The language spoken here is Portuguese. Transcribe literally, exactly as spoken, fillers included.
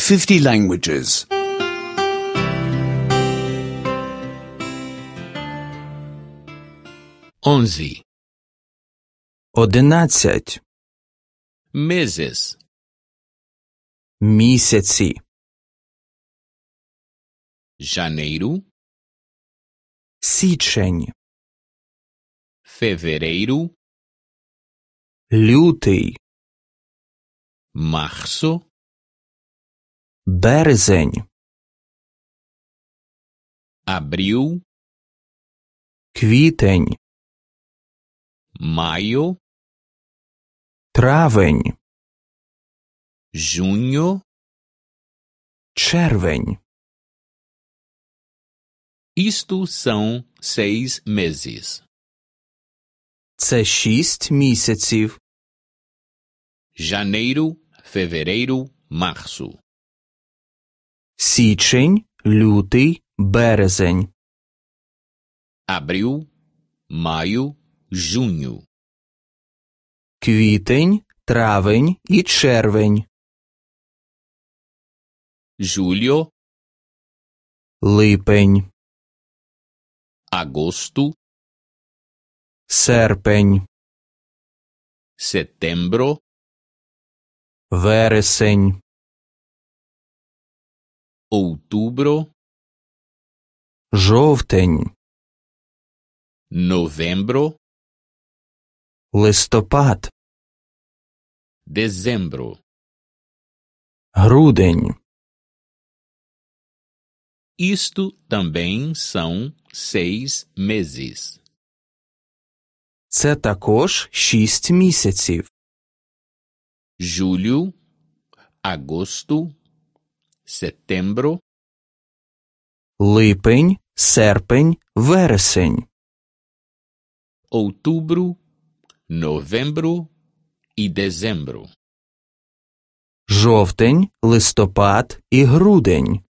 fifty languages. Onze. Одинадцять. Meses. Місяці. Janeiro, Січень. fevereiro, Лютий. março, Березень. abril, Квітень. maio, Травень. junho. Червень. Isto são seis meses. Це шість місяців. Janeiro, fevereiro, março. Січень, лютий, березень. Abril, maio, junho. Квітень, травень і червень. Julho, Липень. agosto, Серпень. setembro, Вересень. outubro, Жовтень. novembro, Листопад. dezembro. Грудень. Isto também são seis meses. Це також шість місяців. Julho, agosto, setembro, Липень, серпень, вересень. outubro, novembro e dezembro. Жовтень, листопад і грудень.